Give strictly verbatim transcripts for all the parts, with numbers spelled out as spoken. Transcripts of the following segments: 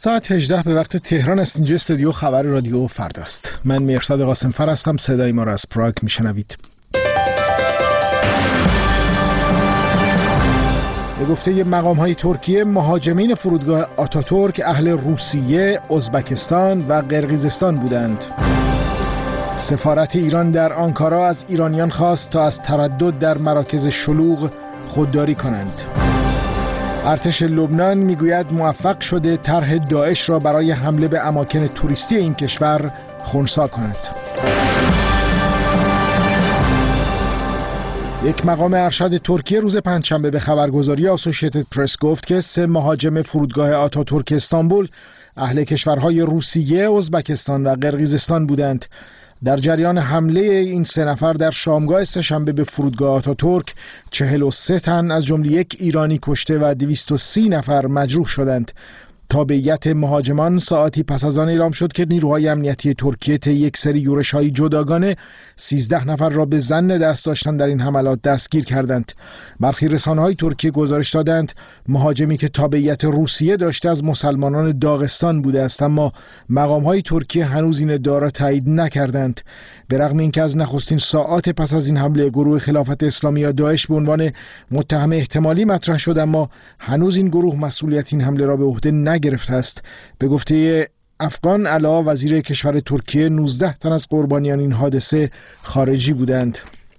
ساعت هجده به وقت تهران است. اینجا استودیو خبر رادیو فرداست. من مهرزاد قاسمفر هستم. صدای ما را از پراگ میشنوید. به گفته مقام‌های ترکیه، مهاجمین فرودگاه آتاتورک اهل روسیه، ازبکستان و قرقیزستان بودند. سفارت ایران در آنکارا از ایرانیان خواست تا از تردد در مراکز شلوغ خودداری کنند. ارتش لبنان میگوید موفق شده طرح داعش را برای حمله به اماکن توریستی این کشور خنثی کند. یک مقام ارشد ترکیه روز پنجشنبه به خبرگزاری آسوشیتد پرس گفت که سه مهاجم فرودگاه آتاتورک استانبول اهل کشورهای روسیه، ازبکستان و قرقیزستان بودند. در جریان حمله این سه نفر در شامگاه سه‌شنبه به فرودگاه آتاتورک چهل و سه تن از جمله یک ایرانی کشته و دویست و سی نفر مجروح شدند. تابعیت مهاجمان ساعتی پس از آن اعلام شد که نیروهای امنیتی ترکیه طی یک سری یورش‌های جداگانه سیزده نفر را به ظن دست داشتن در این حملات دستگیر کردند. برخی رسانه‌های ترکیه گزارش دادند مهاجمی که تابعیت روسیه داشته از مسلمانان داغستان بوده است، اما مقام‌های ترکیه هنوز این ادعا را تایید نکردند. به رغم اینکه از نخستین ساعات پس از این حمله گروه خلافت اسلامی یا داعش به عنوان متهم احتمالی مطرح شد، اما هنوز این گروه مسئولیت این حمله را به عهده نگرفته است. به گفته افغان علا، وزیر کشور ترکیه، نوزده تن از قربانیان این حادثه خارجی بودند.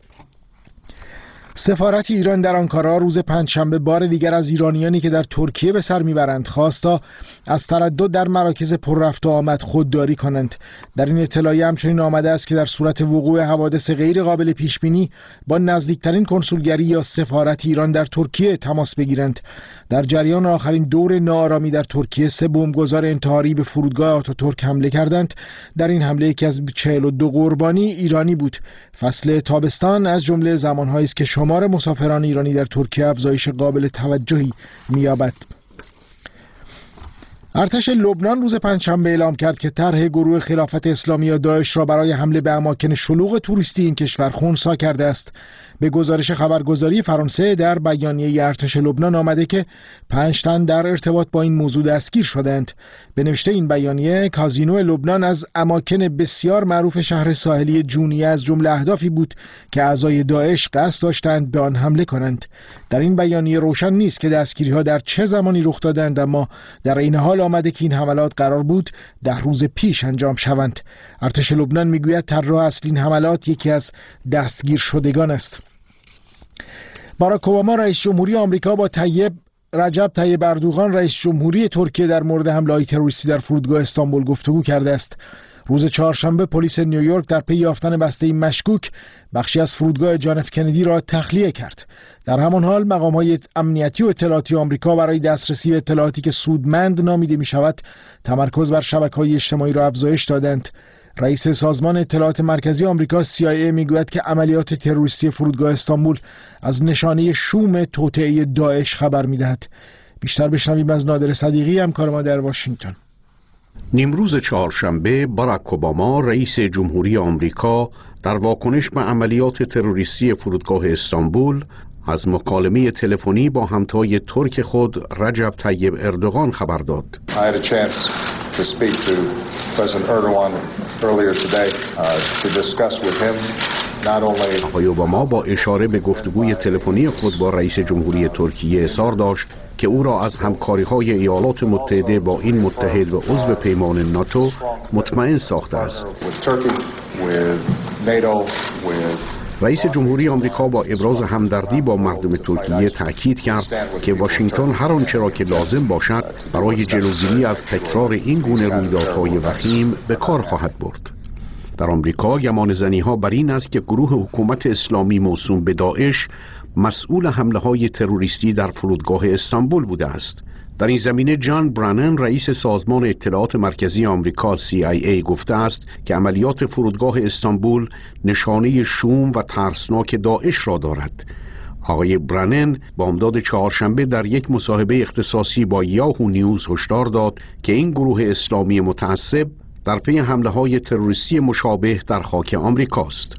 سفارت ایران در آنکارا روز پنجشنبه بار دیگر از ایرانیانی که در ترکیه به سر میبرند خواست تا از تردد در مراکز پر رفت و آمد خودداری کنند. در این اطلاعیه همچنین آمده است که در صورت وقوع حوادث غیر قابل پیش بینی با نزدیکترین کنسولگری یا سفارت ایران در ترکیه تماس بگیرند. در جریان آخرین دور ناآرامی در ترکیه سه بمبگذار انتحاری به فرودگاه آتاتورک حمله کردند. در این حمله یکی از چهل و دو قربانی ایرانی بود. فصل تابستان از جمله زمانهایی است که شمار مسافران ایرانی در ترکیه افزایش قابل توجهی می‌یابد. ارتش لبنان روز پنجشنبه اعلام کرد که طرح گروه خلافت اسلامی یا داعش را برای حمله به اماکن شلوغ توریستی این کشور خنثی کرده است. به گزارش خبرگزاری فرانسه در بیانیه ارتش لبنان آمده که پنج تن در ارتباط با این موضوع دستگیر شدند. به نوشته این بیانیه، کازینو لبنان از اماکن بسیار معروف شهر ساحلی جونیه از جمله اهدافی بود که اعضای داعش قصد داشتند به آن حمله کنند. در این بیانیه روشن نیست که دستگیری‌ها در چه زمانی رخ دادند، اما در این حال آمده که این حملات قرار بود ده روز پیش انجام شوند. ارتش لبنان میگوید طراح اصلی این حملات یکی از دستگیر شدگان است. باراک اوباما رئیس جمهوری آمریکا با طیب رجب طیب اردوغان رئیس جمهوری ترکیه در مورد حمله‌های تروریستی در فرودگاه استانبول گفتگو کرده است. روز چهارشنبه پلیس نیویورک در پی یافتن بسته مشکوک بخشی از فرودگاه جان اف کندی را تخلیه کرد. در همان حال مقام‌های امنیتی و اطلاعاتی آمریکا برای دسترسی به اطلاعاتی که سودمند نامیده می‌شود تمرکز بر شبکه‌های اجتماعی را افزایش دادند. رئیس سازمان اطلاعات مرکزی آمریکا سی آی ای میگوید که عملیات تروریستی فرودگاه استانبول از نشانه شوم توطئه داعش خبر می‌دهد. بیشتر بشنویم از نادر صدیقی، همکار ما در واشنگتن. نیمروز چهارشنبه باراک اوباما رئیس جمهوری آمریکا در واکنش به عملیات تروریستی فرودگاه استانبول از مکالمه تلفنی با همتای ترک خود رجب طیب اردوغان خبر داد. to speak to President Erdogan earlier today uh, to discuss with him not only آقای اوباما با اشاره به گفتگوی تلفنی خود با رئیس جمهوری ترکیه اظهار داشت که او را از همکاری‌های ایالات متحده با این متحد و عضو پیمان ناتو مطمئن ساخته است. رئیس جمهوری آمریکا با ابراز همدردی با مردم ترکیه تأکید کرد که واشنگتن هر آنچه را که لازم باشد برای جلوگیری از تکرار این گونه رویدادهای وخیم به کار خواهد برد. در آمریکا گمانه‌زنی‌ها بر این است که گروه حکومت اسلامی موسوم به داعش مسئول حمله‌های تروریستی در فرودگاه استانبول بوده است. در این زمینه جان برانن رئیس سازمان اطلاعات مرکزی آمریکا سی آی ای گفته است که عملیات فرودگاه استانبول نشانه شوم و ترسناک داعش را دارد. آقای برانن بامداد چهارشنبه در یک مصاحبه اختصاصی با یاهو نیوز هشدار داد که این گروه اسلامی متعصب در پی حمله‌های تروریستی مشابه در خاک آمریکاست.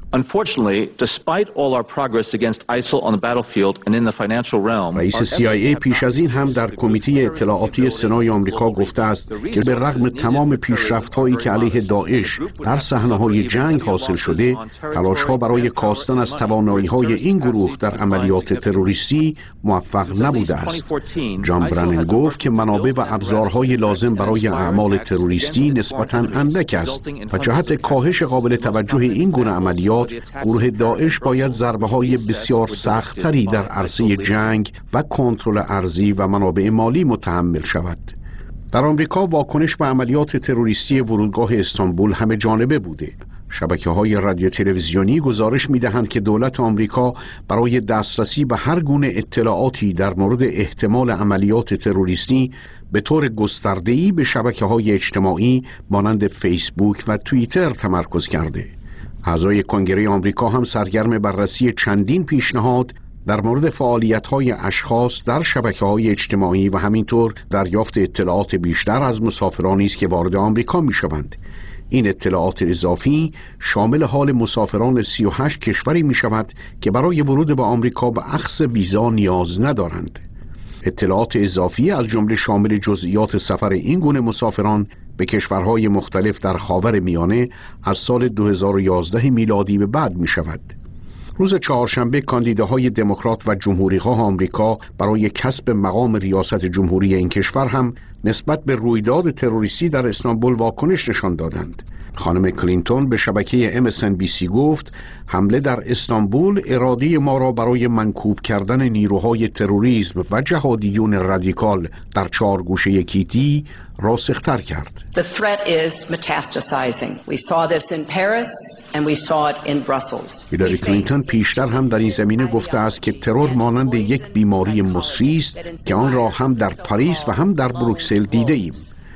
رئیس سی آی ای پیش از این هم در کمیته اطلاعاتی سنای آمریکا گفته است که به رغم تمام پیشرفت‌هایی که علیه داعش در صحنه‌های جنگ حاصل شده، تلاش‌ها برای کاستن از توانایی‌های این گروه در عملیات تروریستی موفق نبوده است. جان برنن گفت که منابع و ابزارهای لازم برای اعمال تروریستی نسبتاً اندک است و جهت کاهش قابل توجه این گونه عملیات، گروه داعش باید ضربه‌های بسیار سخت‌تری در عرصه جنگ و کنترل ارضی و منابع مالی متحمل شود. در آمریکا واکنش به عملیات تروریستی فرودگاه استانبول همه جانبه بوده. شبکه‌های رادیو تلویزیونی گزارش می‌دهند که دولت آمریکا برای دسترسی به هر گونه اطلاعاتی در مورد احتمال عملیات تروریستی به طور گسترده‌ای به شبکه‌های اجتماعی مانند فیسبوک و توییتر تمرکز کرده. اعضای کنگره آمریکا هم سرگرم بررسی چندین پیشنهاد در مورد فعالیت‌های اشخاص در شبکه‌های اجتماعی و همینطور دریافت اطلاعات بیشتر از مسافرانی است که وارد آمریکا می‌شوند. این اطلاعات اضافی شامل حال مسافران سی و هشت کشوری می‌شود که برای ورود به آمریکا به اخذ ویزا نیاز ندارند. اطلاعات اضافی از جمله شامل جزئیات سفر این گونه مسافران به کشورهای مختلف در خاور میانه از سال دو هزار و یازده میلادی به بعد می شود. روز چهارشنبه کاندیداهای دموکرات و جمهوری‌خواه آمریکا برای کسب مقام ریاست جمهوری این کشور هم نسبت به رویداد تروریستی در استانبول واکنش نشان دادند. خانم کلینتون به شبکه ام اس ان بی سی گفت حمله در استانبول اراده ما را برای منکوب کردن نیروهای تروریسم و جهادیون رادیکال در چهار گوشه کیتی راسختر کرد. The threat is metastasizing. We saw this in Paris and we saw it in Brussels. هیلاری کلینتون پیشتر هم در این زمینه گفته است که ترور مانند یک بیماری مصری است که آن را هم در پاریس و هم در بروکسل دیده ایم.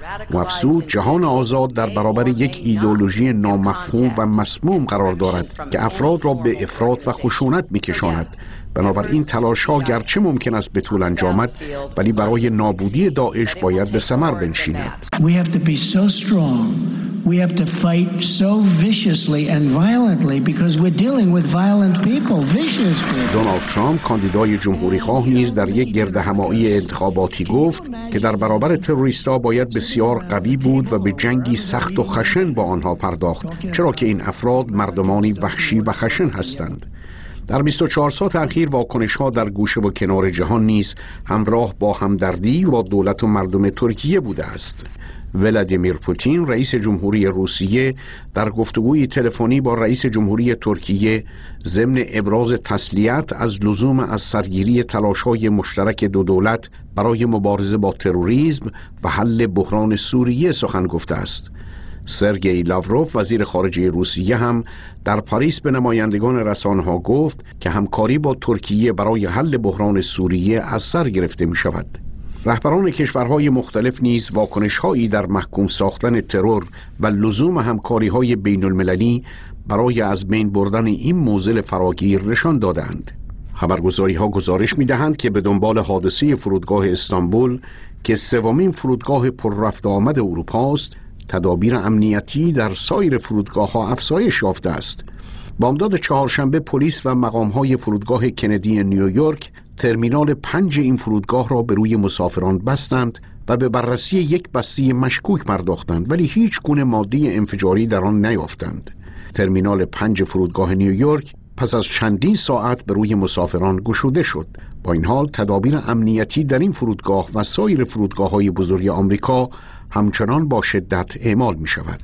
افزود جهان آزاد در برابر یک ایدئولوژی نامفهوم و مسموم قرار دارد که افراد را به افراط و خشونت می‌کشاند. بنابراین تلاش‌ها گرچه ممکن است به طول انجامد، ولی برای نابودی داعش باید به ثمر بنشیند. We have to be so strong. We have to fight so viciously and violently because we're dealing with violent people, vicious people. دونالد ترامپ کاندیدای جمهوری‌خواه نیز در یک گردهمایی انتخاباتی گفت که در برابر تروریست‌ها باید بسیار قوی بود و به جنگی سخت و خشن با آنها پرداخت، چرا که این افراد مردمانی وحشی و خشن هستند. در بیست و چهار ساعت اخیر واکنش‌ها در گوشه و کنار جهان نیز همراه با همدردی با دولت و مردم ترکیه بوده است. ولادیمیر پوتین رئیس جمهوری روسیه در گفتگوی تلفنی با رئیس جمهوری ترکیه ضمن ابراز تسلیت از لزوم از سرگیری تلاش‌های مشترک دو دولت برای مبارزه با تروریسم و حل بحران سوریه سخن گفته است. سرگئی لاوروف وزیر خارجه روسیه هم در پاریس به نمایندگان رسانه‌ها گفت که همکاری با ترکیه برای حل بحران سوریه از سر گرفته می شود. رهبران کشورهای مختلف نیز واکنش‌هایی در محکوم ساختن ترور و لزوم همکاری‌های بین المللی برای از بین بردن این معضل فراگیر نشان دادند. خبرگزاری‌ها گزارش می‌دهند که به دنبال حادثه فرودگاه استانبول که سومین فرودگاه پر رفت و آمد اروپا است، تدابیر امنیتی در سایر فرودگاه‌ها افزایش یافته است. بامداد چهارشنبه پلیس و مقام‌های فرودگاه کندی نیویورک ترمینال پنج این فرودگاه را به روی مسافران بستند و به بررسی یک بسته مشکوک پرداختند، ولی هیچ گونه ماده انفجاری در آن نیافتند. ترمینال پنج فرودگاه نیویورک پس از چندین ساعت به روی مسافران گشوده شد. با این حال تدابیر امنیتی در این فرودگاه و سایر فرودگاه‌های بزرگ آمریکا همچنان با شدت اعمال می شود.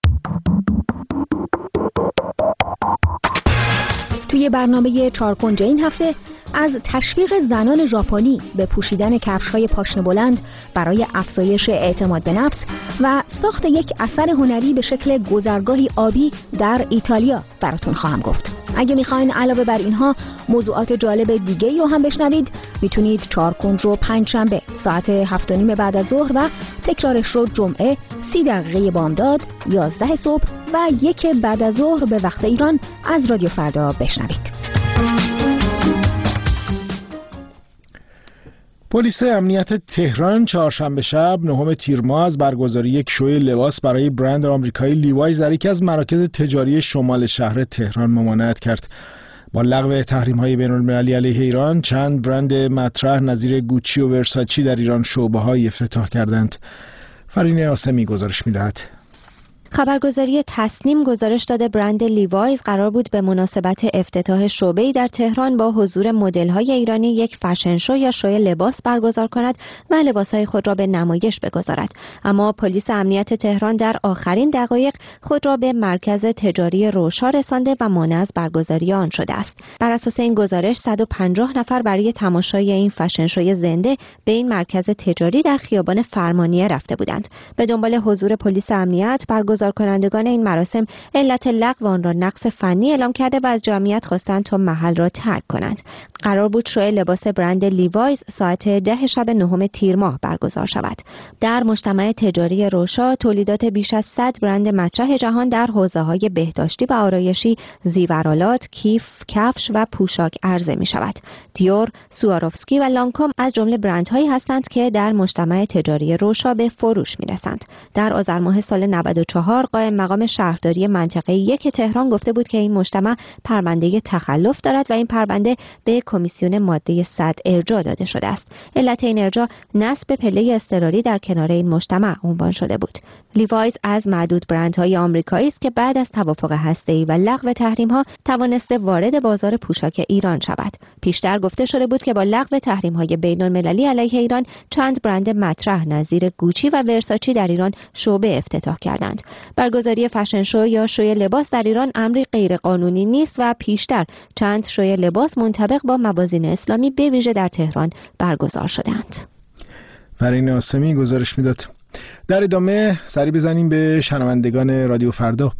توی برنامه چارکنجه این هفته از تشویق زنان ژاپنی به پوشیدن کفش‌های پاشنه بلند برای افزایش اعتماد به نفس و ساخت یک اثر هنری به شکل گذرگاهی آبی در ایتالیا براتون خواهم گفت. اگه میخواین علاوه بر اینها موضوعات جالب دیگه‌ای رو هم بشنوید، میتونید چارکنج رو پنج شنبه ساعت هفت و نیم بعد از ظهر و تکرارش رو جمعه سی دقیقه بامداد، یازده صبح و یک بعد از ظهر به وقت ایران از رادیو فردا بشنوید. پلیس امنیت تهران چهارشنبه شب نهم تیر ماه از برگزاری یک شوی لباس برای برند آمریکایی لیوایز در یکی از مراکز تجاری شمال شهر تهران ممانعت کرد. با لغو تحریم‌های بین‌المللی علیه ایران، چند برند مطرح نظیر گوچی و ورساچی در ایران شعبه‌های افتتاح کردند. فرینه آسمی گزارش می‌دهد. خبرگزاری تصنیم گزارش داده برند لیوایز قرار بود به مناسبت افتتاح شعبه‌ای در تهران با حضور مدل‌های ایرانی یک فشن شو یا شوی لباس برگزار کند و لباس‌های خود را به نمایش بگذارد. اما پلیس امنیت تهران در آخرین دقایق خود را به مرکز تجاری روشا رسانده و مانع از برگزاری آن شده است. بر اساس این گزارش صد و پنجاه نفر برای تماشای این فشن شوی زنده به این مرکز تجاری در خیابان فرمانیه رفته بودند. به دنبال حضور پلیس امنیت برگزار کنندگان این مراسم علت لغو آن را نقص فنی اعلام کرده و از جمعیت خواستند تا محل را ترک کنند. قرار بود شوی لباس برند لیوایز ساعت ده شب نهم تیر ماه برگزار شود. در مجتمع تجاری روشا تولیدات بیش از صد برند مطرح جهان در حوزه‌های بهداشتی و آرایشی، زیورآلات، کیف، کفش و پوشاک عرضه می شود. دیور، سواروفسکی و لانکوم از جمله برندهایی هستند که در مجتمع تجاری روشا به فروش می رسند. در آذر ماه سال نود و چهار قائم مقام شهرداری منطقه یک تهران گفته بود که این مجتمع پرونده تخلف دارد و این پرونده به کمیسیون ماده صد ارجاع داده شده است. علت این ارجاع نصب پله اضطراری در کنار این مجتمع عنوان شده بود. لیوایز از معدود برندهای آمریکایی است که بعد از توافق هسته‌ای و لغو تحریم‌ها توانسته وارد بازار پوشاک ایران شود. پیشتر گفته شده بود که با لغو تحریم‌های بین‌المللی علیه ایران چند برند مطرح نظیر گوچی و ورساچی در ایران شعبه افتتاح کردند. برگزاری فشن شو یا شوی لباس در ایران امری غیر قانونی نیست و پیشتر چند شوی لباس منطبق با موازین اسلامی به ویژه در تهران برگزار شدند. فرینه آسمی گزارش میداد. در ادامه سری بزنیم به شنوندگان رادیو فردا.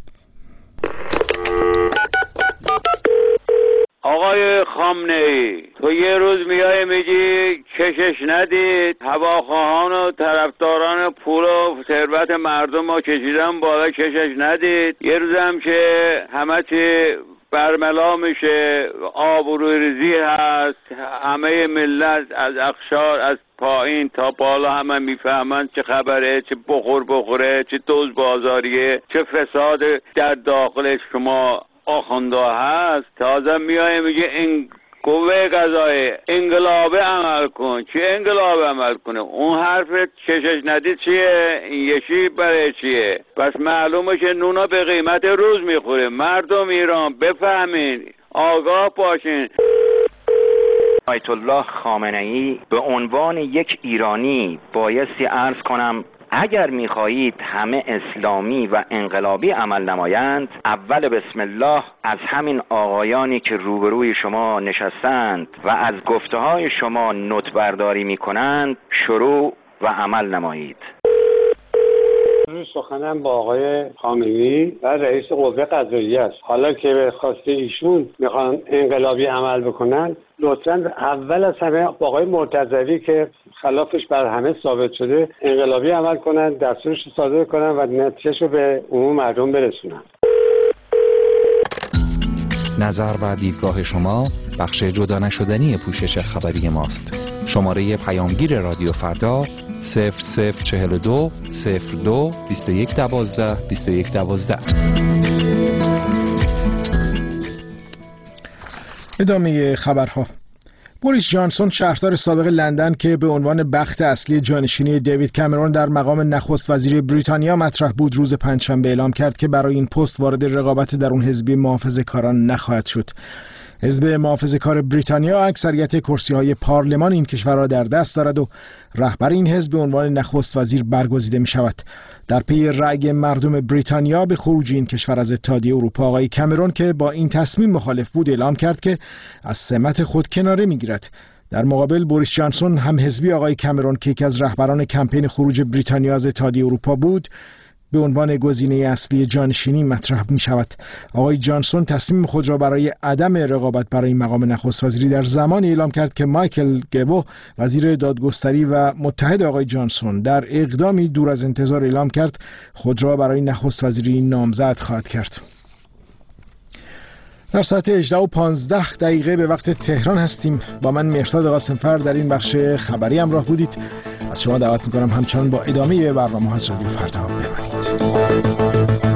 آقای خامنه‌ای، تو یه روز میای میگی کشش ندید، هواخواهان و طرفداران پول و ثروت مردم رو کشیدن بالا، کشش ندید. یه روز هم که همه چی برملا میشه، آبروریزی هست، همه ملت از اقشار از پایین تا بالا همه میفهمن چه خبره، چه بخور بخوره، چه دوز بازاریه، چه فساد در داخل شما آخونده هست. تازه میای میگه این قوه قضاییه انقلابه عمل کن. چه انقلابه عمل کنه؟ اون حرف کشش ندید چیه؟ این یکی برای چیه؟ پس معلومه که نونا به قیمت روز میخوره. مردم ایران بفهمین، آگاه باشین. آیت الله خامنه‌ای به عنوان یک ایرانی بایستی عرض کنم اگر می‌خواهید همه اسلامی و انقلابی عمل نمایند، اول بسم الله از همین آقایانی که روبروی شما نشستند و از گفته‌های شما نوت برداری می‌کنند شروع و عمل نمایید. سخنم با آقای خامنه‌ای و رئیس قوه قضاییه است. حالا که به خواسته ایشون میخوان انقلابی عمل بکنن، لطفاً اول از همه با آقای مرتضوی که خلافش بر همه ثابت شده انقلابی عمل کنن، دستورش رو صادر کنن و نتیجهش رو به عموم مردم برسونن. نظر و دیدگاه شما بخش جدا نشدنی پوشش خبری ماست. شماره پیامگیر رادیو فردا صفر صفر چهل و دو صفر دو بیست و یک دوازده بیست و یک دوازده. ادامه خبرها. بوریس جانسون شهردار سابق لندن که به عنوان بخت اصلی جانشینی دیوید کامرون در مقام نخست وزیر بریتانیا مطرح بود، روز پنجشنبه اعلام کرد که برای این پست وارد رقابت در اون حزب محافظه‌کاران نخواهد شد. حزب محافظه‌کار بریتانیا اکثریت کرسی‌های پارلمان این کشور را در دست دارد و رهبر این حزب به عنوان نخست وزیر برگزیده می شود. در پی رأی مردم بریتانیا به خروج این کشور از اتحادیه اروپا، آقای کامرون که با این تصمیم مخالف بود اعلام کرد که از سمت خود کناره می‌گیرد. در مقابل بوریس جانسون هم حزبی آقای کامرون که یکی از رهبران کمپین خروج بریتانیا از اتحادیه اروپا بود به عنوان گزینه اصلی جانشینی مطرح می شود. آقای جانسون تصمیم خود را برای عدم رقابت برای مقام نخست وزیری در زمانی اعلام کرد که مایکل گوو وزیر دادگستری و متحد آقای جانسون در اقدامی دور از انتظار اعلام کرد خود را برای نخست وزیری نامزد خواهد کرد. در ساعت هجده و پانزده دقیقه به وقت تهران هستیم. با من مهرداد قاسمفر در این بخش خبری همراه بودید. از شما دعوت میکنم همچنان با ادامه برنامه از رادیو فردا بمانید.